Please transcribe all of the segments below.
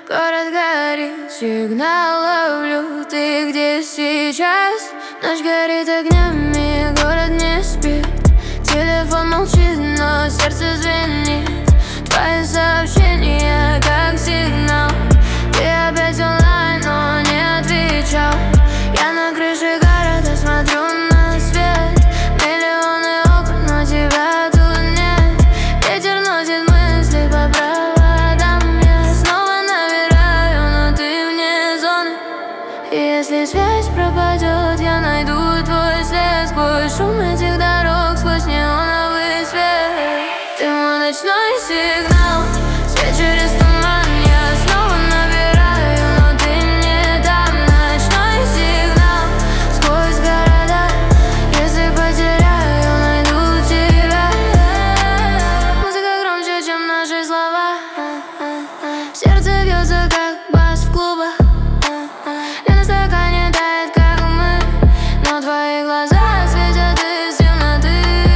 Город горит, сигнал ловлю. Ты где сейчас? Ночь горит огнями, город не спит. Телефон молчит, но сердце звенит. Твои сообщения как сигнал. Ты опять онлайн, но не отвечал. Я на крыше города смотрю на свет. Миллионы окон, но тебя тут нет. Ветер носит мысли по проводам. Я снова набираю, но ты вне зоны. И если связь пропадет, я найду твой след. Сквозь шум этих дорог, сквозь неоновый свет. Ты мой ночной сигнал, свет через туман. Я снова набираю, но ты не там. Ночной сигнал, сквозь города. Если потеряю, найду тебя. Музыка громче, чем наши слова. Сердце бьется, как бас в клубах. Лед на стакане тает, как мы. Но твои глаза светят из темноты.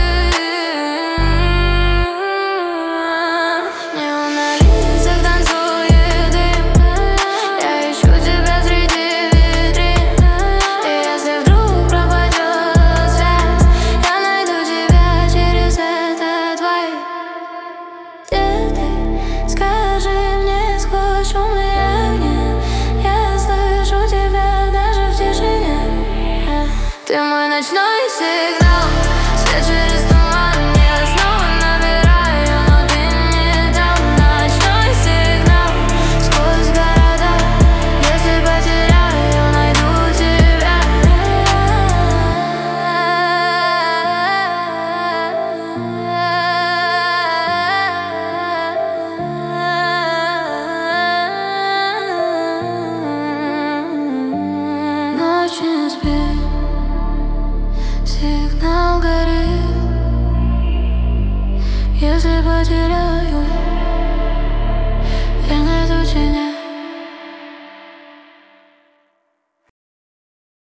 Неон на лицах танцует дым. Я ищу тебя среди витрин. И если вдруг пропадет связь, я найду тебя через этот вайб. Где ты? Скажи мне сквозь шум и огни. Я слышу тебя даже в тишине. Ты мой ночной сигнал, свет через туман. Я снова набираю, но ты не там. Ночной сигнал, сквозь города. Если потеряю, найду тебя. Ночь не спит, сигнал горит. Если потеряю, я найду тебя.